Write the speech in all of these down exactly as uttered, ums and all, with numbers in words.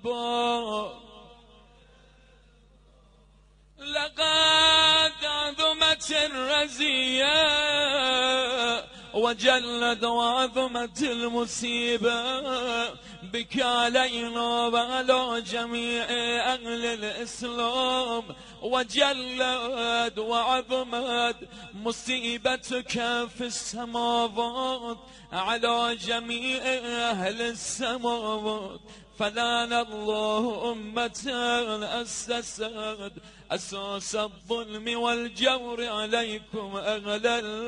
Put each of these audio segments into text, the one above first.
ابا لقد عظمت الرزية وجلد وعظمت المصيبة بك علينا وعلى جميع أهل الإسلام وجلد وعظمت مصيبتك في السماوات على جميع أهل السماوات فلعن الله أمة أسست أساس الظلم والجور عليكم أهل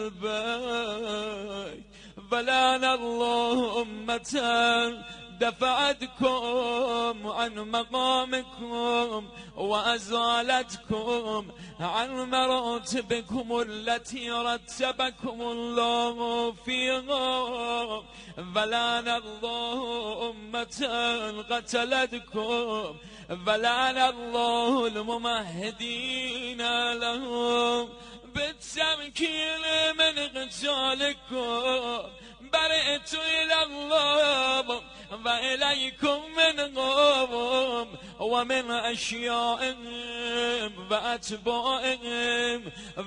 البيت فلعن الله أمة دفعتكم عن مقامكم وأزالتكم عن مراتبكم التي رتبكم الله فيها فلعن الله أمة قتلتكم فلعن الله الممهدين لهم بالتمكين من قتالكم برئت إلى الله وإليكم منهم ومن أشيائهم وأتباعهم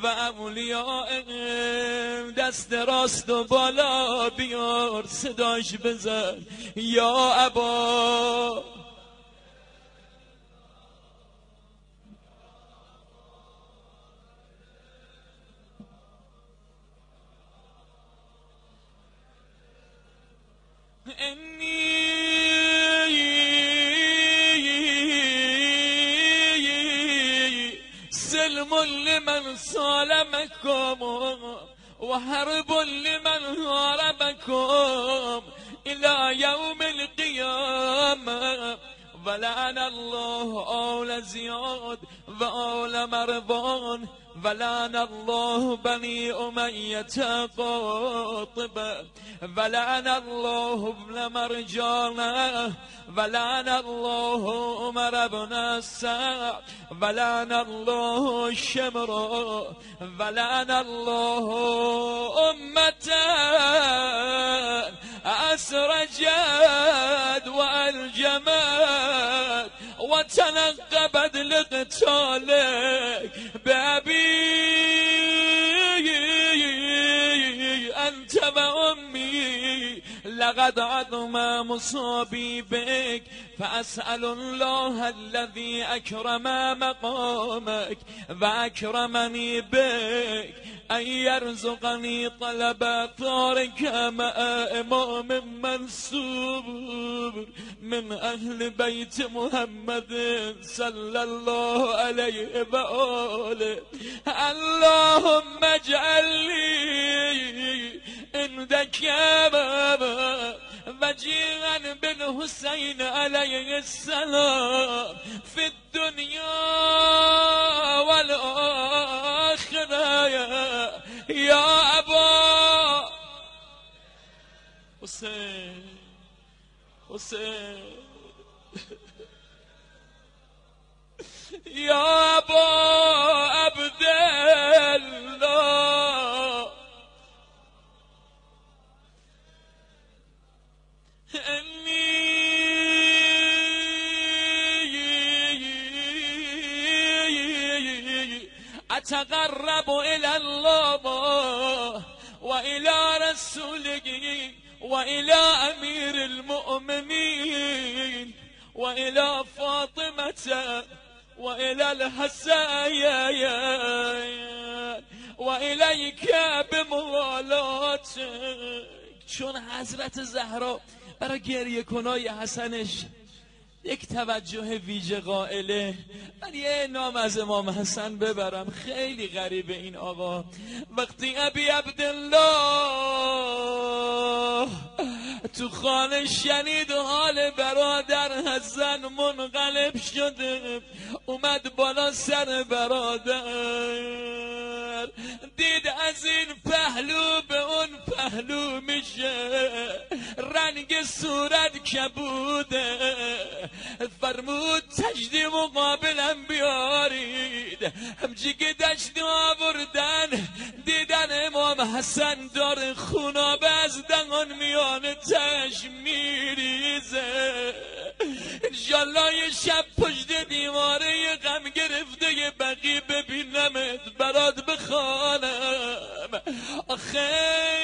وأوليائهم دست راست و بالا بیار صداش بزن یا ابا سلم لمن سالمكم وحرب لمن هاربكم إلى يوم القيامة ولعن الله آل زياد وآل مروان ولعن الله بني أمية قاطبة ولعن الله ابن مرجانة ولعن الله عمر بن السعد ولعن الله شمرا ولعن الله أمة أسرجت وألجمت وتنقبت لقتالك بأبي أنت وأمي لقد عظم مصابي بك فأسأل الله الذي أكرم مقامك وأكرمني بك أن يرزقني طلب ثارك مع إمام منصور من أهل بيت محمد صلى الله عليه وآله اللهم اجعل لي عندك يا بابا وجيها بالحسين عليه السلام في الدنيا والآخرة يا, يا أبا حسين حسين يا أبا عبد الله أتقرب إلى الله وإلى رسوله وإلى أمير المؤمنين وإلى فاطمة وإلى الحسين وإليك بموالاتك چون حضرت زهرا برای گریه کنای حسنش یک توجه ویژه قائله. من یه نام از امام حسن ببرم، خیلی غریبه این آقا. وقتی ابی عبدالله تو خانه شنید حال برادر حسن منقلب شده، اومد بالا سر برادر، دید از این پهلو به اون پهلو میشه، رنگ صورت کبوده، فرمود تجدی مقابلم بیارید. همچی که دشت آوردن دیدن امام حسن داره خونابه از دهان میان تش میریزه. انشالله شب پشت دیواره غم گرفته بقی ببینمت برات بخوانم. آخه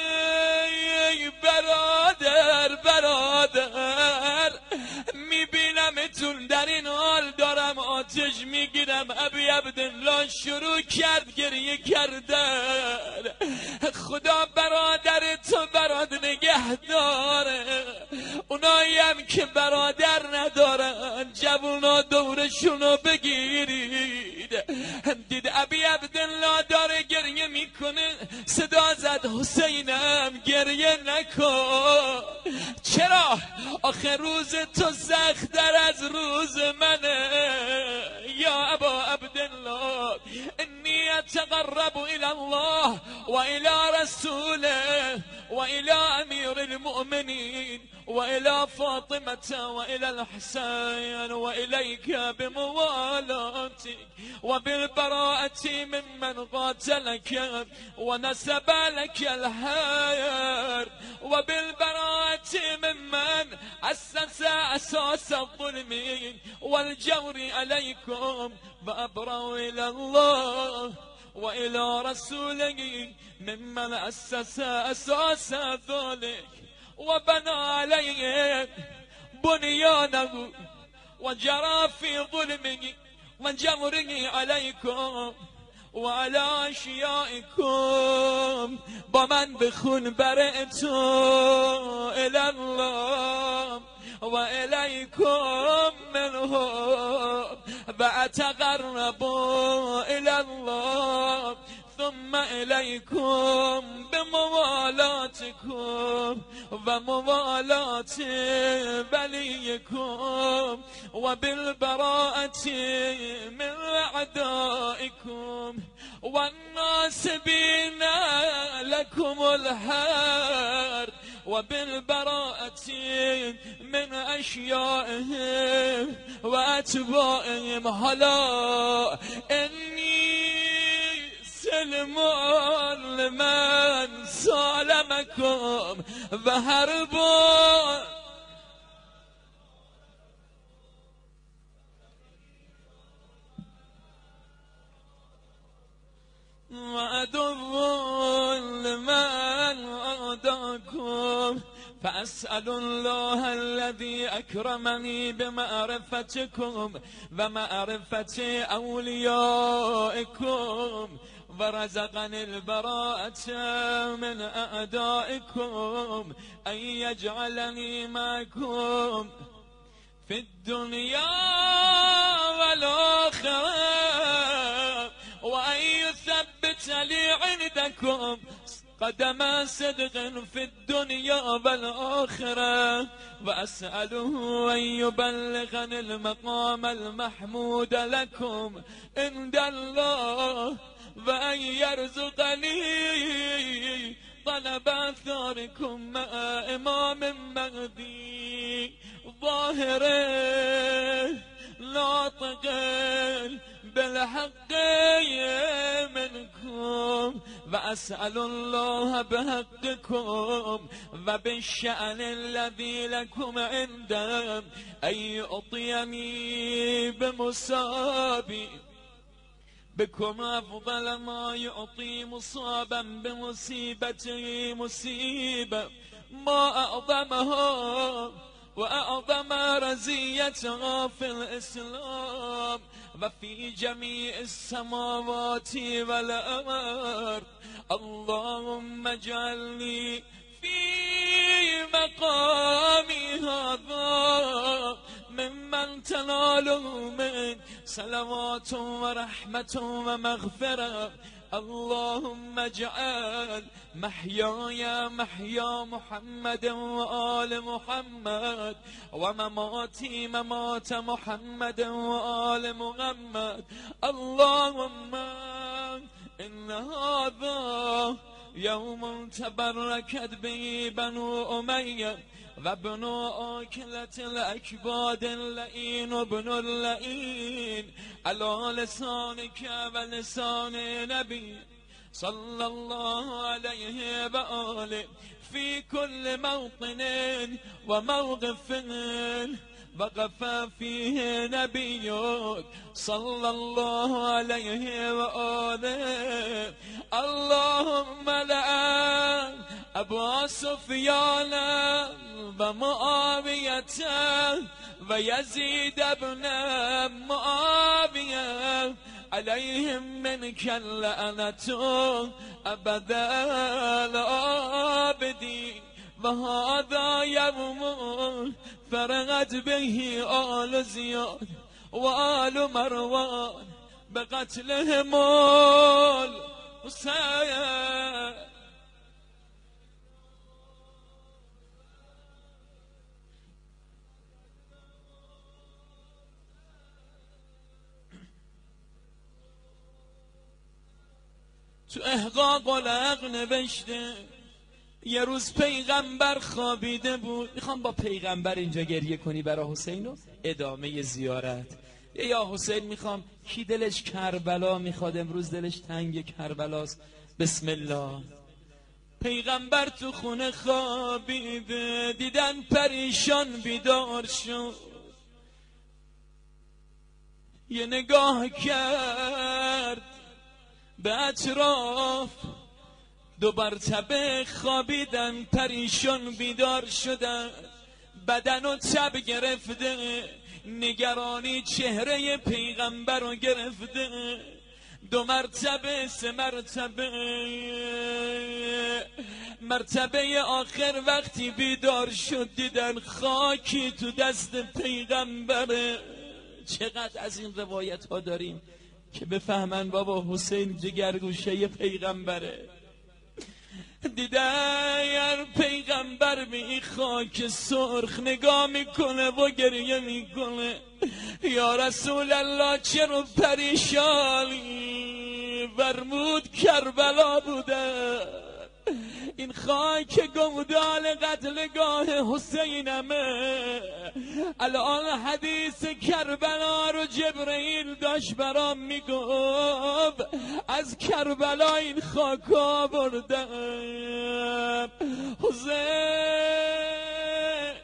برادر برادر میبینمتون در این حال دارم آتش میگیرم. ابی عبدالله شروع کرد گریه کردن. خدا برادر تو برات نگه داره. اونایی هم که برادر ندارن جوونا دورشونو بگیرید. دید ابی عبدالله داره گریه میکنه، صدا زد حسینم گریه نکن. چرا؟ آخه روز تو سخت‌تر از روز منه. یا ابا عبدالله انی اتقرب الى الله و الى رسوله و الى امیر المؤمنین و الى فاطمة و الى الحسین و الیک بموالاتک و بالبراءة ممن قاتلك و نسب لك الحير و بالبراءة ممن اسس اساس الظلم والجور عليكم وابرأوا الى الله و الى رسوله ممن اسس اساس ذلك و بنا عليه بنيانه و جرى في ظلمه و جوره عليكم و علی اشیائکم. با من بخون برئتو الی الله و الیکم منهم و اتقرب الی الله ثم الیکم بموالاتکم و موالات ولیکم و بالبراءة من اعدائکم و الناصبین لکم الحر و بالبراءة من اشیائهم و اتباعهم. حالا انی سلم لمن سالمکم و حربان و عدو لمن عاداکم. فأسأل الله الذي أكرمني بمعرفتكم ومعرفة أوليائكم ورزقني البراءة من أعدائكم أن يجعلني معكم في الدنيا والآخرة وأن يثبت لي عندكم قدم صدق في الدنيا والآخرة وأسأله أن يبلغني المقام المحمود لكم عند الله وأن يرزقني طلب أثاركم مع إمام مهدي ظاهر ناطق بالحق منكم وأسأل الله بحقكم وبالشأن الذي لكم عنده أن يعطيني بمصابي بكم أفضل ما يعطي مصابا بمصيبته مصيبة ما أعظمها وأعظم رزيتها في الإسلام وفي جميع السماوات والأرض. اللهم اجعلني في مقامي هذا ممن تناله من صلوات ورحمة ومغفرة. اللهم اجعل محياي محيا محمد وآل محمد ومماتي ممات محمد وآل محمد. اللهم إن هذا يوم تبركت به بنو أمية وابن آكلة الأكباد اللئين وابن اللئين على لسانك ولسان نبي صلى الله عليه وآله في كل موطن وموقف وقف فيه نبيك صلى الله عليه وآله اللهم لعن أبا سفيان ومعاوية ويزيد بن معاوية عليهم منك اللعنة أبدا الآبدين وهذا يوم فرغت به آل زياد وآل مروان بقتلهم الحسين. تو احقاق الحق نوشته یه روز پیغمبر خوابیده بود. میخوام با پیغمبر اینجا گریه کنی برای حسین و ادامه زیارت. یا حسین میخوام کی دلش کربلا میخواد امروز دلش تنگ کربلاست؟ بسم الله. پیغمبر تو خونه خوابیده دیدن پریشان بیدار شد، یه نگاه کرد به اطراف، دو مرتبه خوابیدن پریشان بیدار شدن، بدن و تب گرفته، نگرانی چهره پیغمبر رو گرفته. دو مرتبه سه مرتبه مرتبه آخر وقتی بیدار شد دیدن خاکی تو دست پیغمبره. چقدر از این روایت ها داریم که بفهمن بابا حسین جگرگوشه پیغمبره. دیدن پیغمبر به این خاک سرخ نگاه میکنه و گریه میکنه. یا رسول الله چرا پریشانی؟ فرمود کربلا بوده، این خاک گودال قتلگاه حسینمه. الان حدیث کربلا رو جبرئیل داشت برام میگفت، از کربلا این خاک آوردم. حسین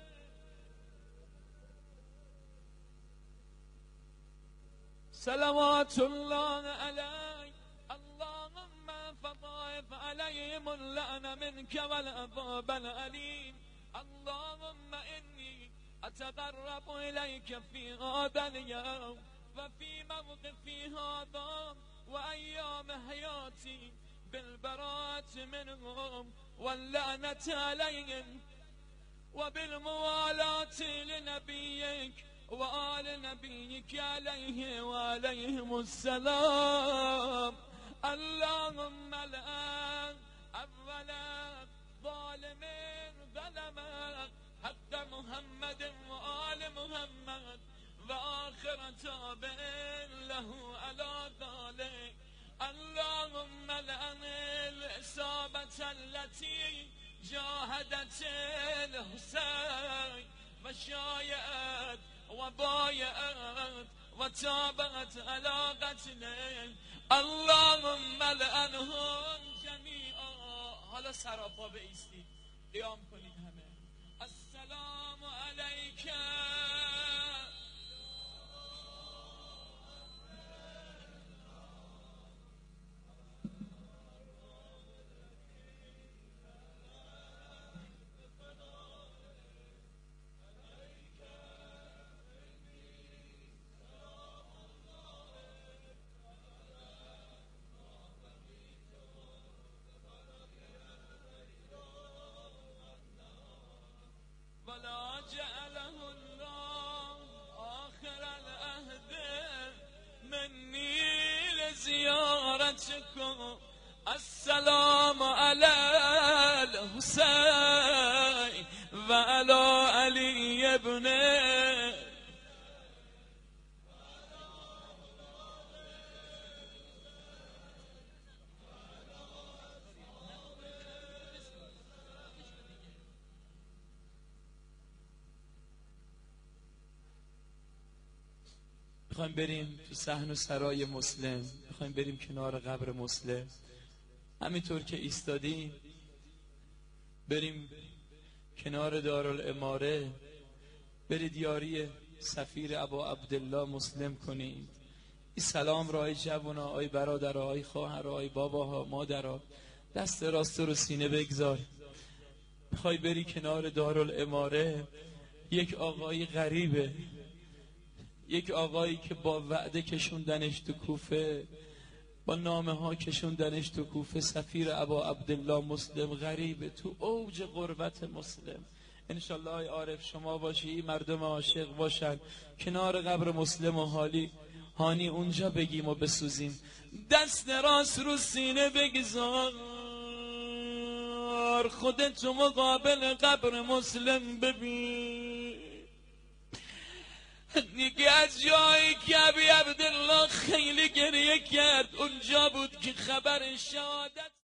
صلوات الله علیه اللهم فضائف عليهم اللعنة منك والعذاب الأليم. اللهم إني أتقرب إليك في هذا اليوم وفي موقفي هذا وأيام حياتي بالبراءة منهم واللعنة عليهم وبالموالاة لنبيك وآل نبيك عليه وعليهم السلام. اللهم الآن أولا ظالم ظلم حق محمد وآل محمد وآخر تابع له على ذلك. اللهم الآن الإصابة التي جاهدت الحسين وشايعت وبايعت وتابعت على قتله. اللهم لعنهم جميعا. حالا سراپا بایستید قیام کنید همه. السلام علیک ولا جعله الله آخر العهد مني لزيارتكم. السلام على الحسين وعلى علي بن میخوایم بریم تو صحن و سرای مسلم، میخوایم بریم کنار قبر مسلم. همینطور که برید یاری سفیر ابا عبدالله مسلم کنید. این سلام را ای جوونا، آی برادرها، آی خواهرها، آی باباها، مادرها، دست راست رو سینه بگذار. میخوای بری کنار دارالاماره، یک آقای غریبه، یک آقایی که با وعده کشوندنش تو کوفه، با نامه ها کشوندنش تو کوفه، سفیر ابا عبدالله مسلم غریبه، تو اوج غربت مسلم. انشالله ای عارف شما باشی، مردم عاشق باشن، کنار قبر مسلم و حالی هانی اونجا بگیم و بسوزیم. دست راست رو سینه بگذار، خودتو مقابل قبر مسلم ببین. دیگه از جایی که ابی عبدالله خیلی گریه کرد، اونجا بود که خبر شهادت